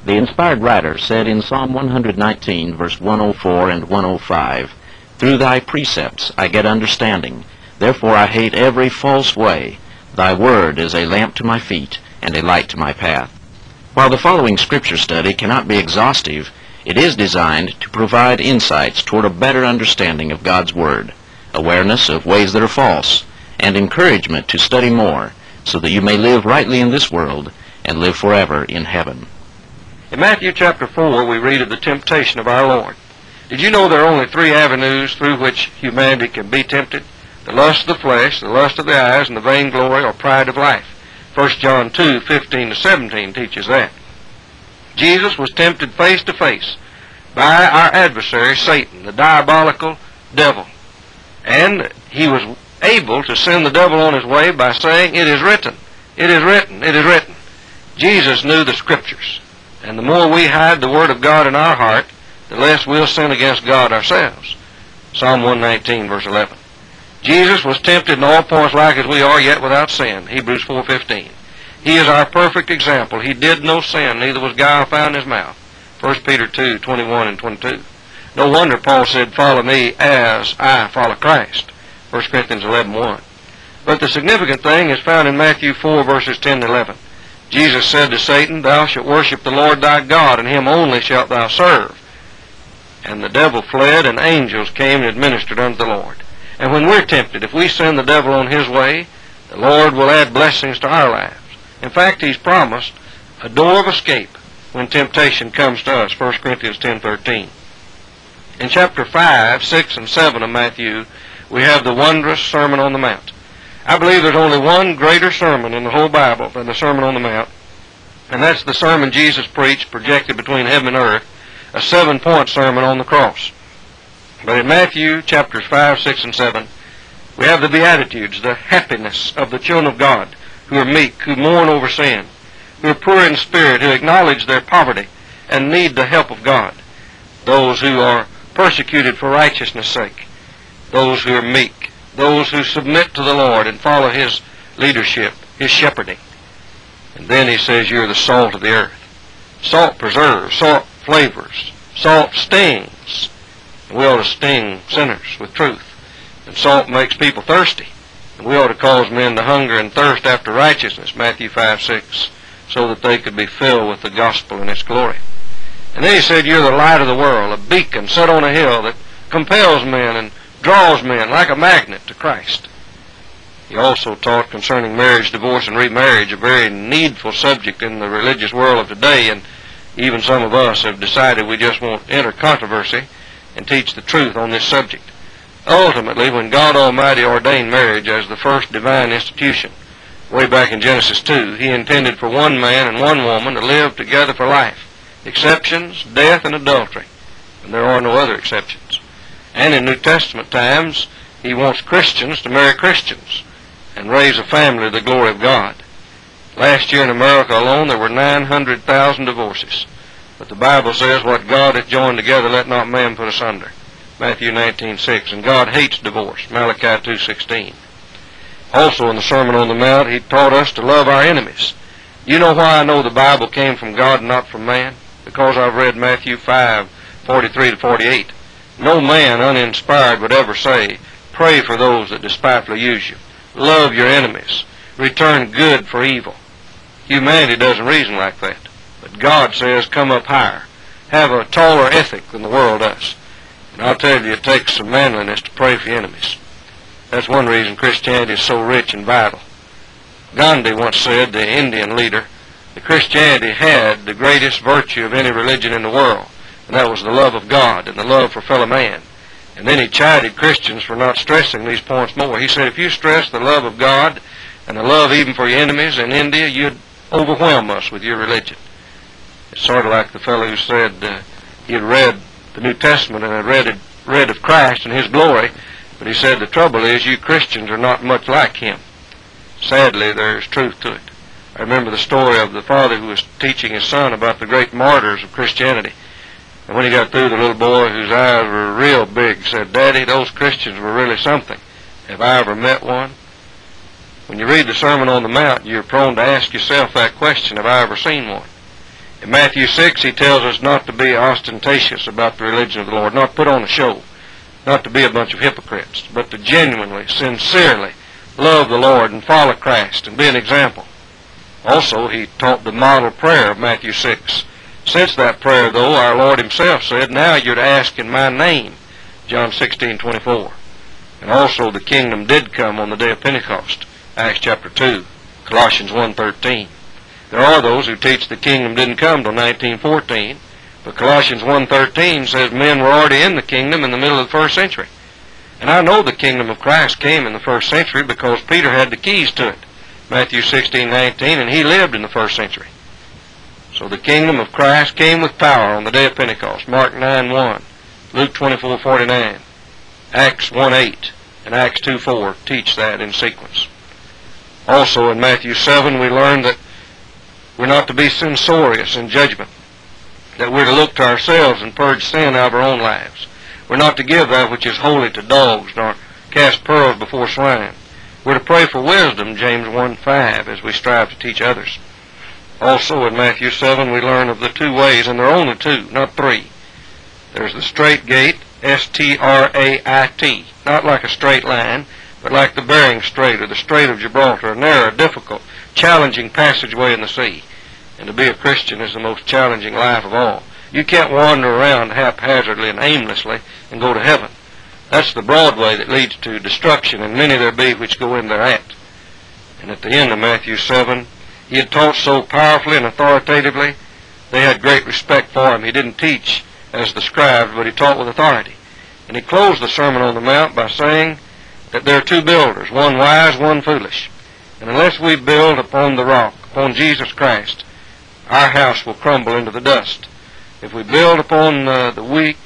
The inspired writer said in Psalm 119, verse 104 and 105, "Through thy precepts I get understanding, therefore I hate every false way. Thy word is a lamp to my feet and a light to my path." While the following scripture study cannot be exhaustive, it is designed to provide insights toward a better understanding of God's Word, awareness of ways that are false, and encouragement to study more so that you may live rightly in this world and live forever in heaven. In Matthew chapter 4, we read of the temptation of our Lord. Did you know there are only three avenues through which humanity can be tempted? The lust of the flesh, the lust of the eyes, and the vainglory or pride of life. 1 John 2:15-17 teaches that. Jesus was tempted face to face by our adversary, Satan, the diabolical devil. And he was able to send the devil on his way by saying, "It is written, it is written, it is written." Jesus knew the Scriptures. And the more we hide the Word of God in our heart, the less we'll sin against God ourselves. Psalm 119, verse 11. Jesus was tempted in all points like as we are, yet without sin. Hebrews 4:15. He is our perfect example. He did no sin, neither was guile found in his mouth. 1 Peter 2:21 and 22. No wonder Paul said, "Follow me as I follow Christ." 1 Corinthians 11:1. But the significant thing is found in Matthew 4, verses 10 and 11. Jesus said to Satan, "Thou shalt worship the Lord thy God, and him only shalt thou serve." And the devil fled, and angels came and administered unto the Lord. And when we're tempted, if we send the devil on his way, the Lord will add blessings to our lives. In fact, he's promised a door of escape when temptation comes to us, 1 Corinthians 10:13. In chapter 5, 6, and 7 of Matthew, we have the wondrous Sermon on the Mount. I believe there's only one greater sermon in the whole Bible than the Sermon on the Mount, and that's the sermon Jesus preached projected between heaven and earth, a 7-point sermon on the cross. But in Matthew chapters 5, 6, and 7, we have the Beatitudes, the happiness of the children of God, who are meek, who mourn over sin, who are poor in spirit, who acknowledge their poverty and need the help of God, those who are persecuted for righteousness' sake, those who are meek, those who submit to the Lord and follow His leadership, His shepherding. And then He says, you're the salt of the earth. Salt preserves, salt flavors, salt stings. And we ought to sting sinners with truth. And salt makes people thirsty. And we ought to cause men to hunger and thirst after righteousness, Matthew 5:6, so that they could be filled with the gospel and its glory. And then He said, you're the light of the world, a beacon set on a hill that compels men and draws men like a magnet to Christ. He also taught concerning marriage, divorce, and remarriage, a very needful subject in the religious world of today, and even some of us have decided we just won't enter controversy and teach the truth on this subject. Ultimately, when God Almighty ordained marriage as the first divine institution, way back in Genesis 2, He intended for one man and one woman to live together for life. Exceptions, death, and adultery. And there are no other exceptions. And in New Testament times, He wants Christians to marry Christians and raise a family to the glory of God. Last year in America alone, there were 900,000 divorces. But the Bible says, what God hath joined together, let not man put asunder. Matthew 19:6. And God hates divorce. Malachi 2:16. Also in the Sermon on the Mount, He taught us to love our enemies. You know why I know the Bible came from God and not from man? Because I've read Matthew 5:43-48. No man uninspired would ever say, pray for those that despitefully use you. Love your enemies. Return good for evil. Humanity doesn't reason like that. But God says, come up higher. Have a taller ethic than the world does. And I'll tell you, it takes some manliness to pray for your enemies. That's one reason Christianity is so rich and vital. Gandhi once said, the Indian leader, that Christianity had the greatest virtue of any religion in the world, and that was the love of God and the love for fellow man. And then he chided Christians for not stressing these points more. He said, if you stress the love of God and the love even for your enemies in India, you'd overwhelm us with your religion. It's sort of like the fellow who said he had read the New Testament and had read of Christ and His glory, but he said, the trouble is you Christians are not much like Him. Sadly, there's truth to it. I remember the story of the father who was teaching his son about the great martyrs of Christianity. And when he got through, the little boy, whose eyes were real big, said, Daddy, those Christians were really something. Have I ever met one? When you read the Sermon on the Mount, you're prone to ask yourself that question, have I ever seen one? In Matthew 6, he tells us not to be ostentatious about the religion of the Lord, not put on a show, not to be a bunch of hypocrites, but to genuinely, sincerely love the Lord and follow Christ and be an example. Also, he taught the model prayer of Matthew 6. Since that prayer, though, our Lord himself said, "Now you're to ask in my name," John 16:24. And also the kingdom did come on the day of Pentecost, Acts chapter 2, Colossians 1:13. There are those who teach the kingdom didn't come till 1914, but Colossians 1:13 says men were already in the kingdom in the middle of the first century. And I know the kingdom of Christ came in the first century because Peter had the keys to it, Matthew 16:19, and he lived in the first century. So the kingdom of Christ came with power on the day of Pentecost, Mark 9:1, Luke 24:49, Acts 1:8, and Acts 2:4 teach that in sequence. Also in Matthew 7 we learn that we're not to be censorious in judgment, that we're to look to ourselves and purge sin out of our own lives. We're not to give that which is holy to dogs, nor cast pearls before swine. We're to pray for wisdom, James 1:5, as we strive to teach others. Also in Matthew 7 we learn of the two ways, and there are only two, not three. There's the straight gate, S-T-R-A-I-T, not like a straight line, but like the Bering Strait or the Strait of Gibraltar, a narrow, difficult, challenging passageway in the sea. And to be a Christian is the most challenging life of all. You can't wander around haphazardly and aimlessly and go to heaven. That's the broad way that leads to destruction, and many there be which go in thereat. And at the end of Matthew 7, he had taught so powerfully and authoritatively, they had great respect for him. He didn't teach as the scribes, but he taught with authority. And he closed the Sermon on the Mount by saying that there are two builders, one wise, one foolish. And unless we build upon the rock, upon Jesus Christ, our house will crumble into the dust. If we build upon the weak,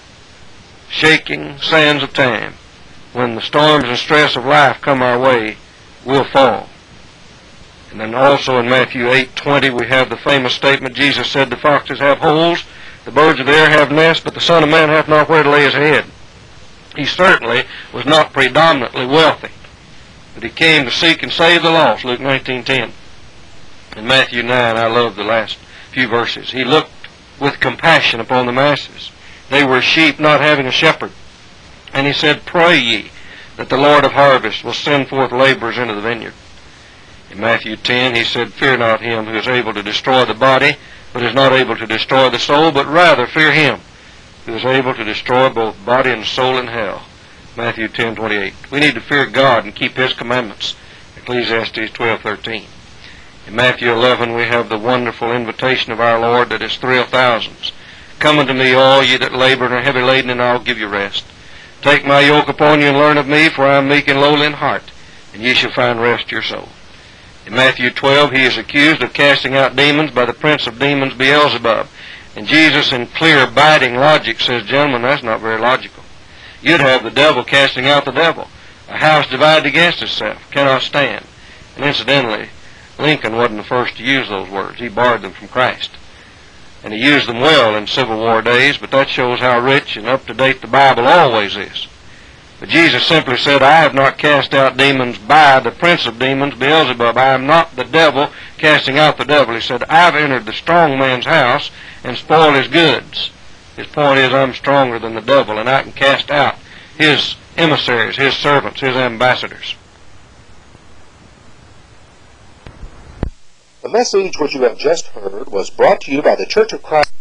shaking sands of time, when the storms and stress of life come our way, we'll fall. And then also in Matthew 8:20 we have the famous statement, Jesus said, "The foxes have holes, the birds of the air have nests, but the Son of Man hath not where to lay his head." He certainly was not predominantly wealthy, but he came to seek and save the lost, Luke 19:10. In Matthew 9, I love the last few verses. He looked with compassion upon the masses. They were sheep not having a shepherd. And he said, "Pray ye that the Lord of harvest will send forth laborers into the vineyard." In Matthew 10, he said, "Fear not him who is able to destroy the body, but is not able to destroy the soul, but rather fear him who is able to destroy both body and soul in hell." Matthew 10:28. We need to fear God and keep his commandments. Ecclesiastes 12:13. In Matthew 11 we have the wonderful invitation of our Lord that has thrilled thousands. "Come unto me, all ye that labor and are heavy laden, and I'll give you rest. Take my yoke upon you and learn of me, for I am meek and lowly in heart, and ye shall find rest to your soul." In Matthew 12 he is accused of casting out demons by the prince of demons, Beelzebub. And Jesus, in clear, biting logic, says, "Gentlemen, that's not very logical. You'd have the devil casting out the devil. A house divided against itself cannot stand." And incidentally, Lincoln wasn't the first to use those words. He borrowed them from Christ. And he used them well in Civil War days, but that shows how rich and up-to-date the Bible always is. But Jesus simply said, "I have not cast out demons by the prince of demons, Beelzebub. I am not the devil casting out the devil." He said, "I've entered the strong man's house and spoiled his goods." His point is, I'm stronger than the devil, and I can cast out his emissaries, his servants, his ambassadors. The message which you have just heard was brought to you by the Church of Christ.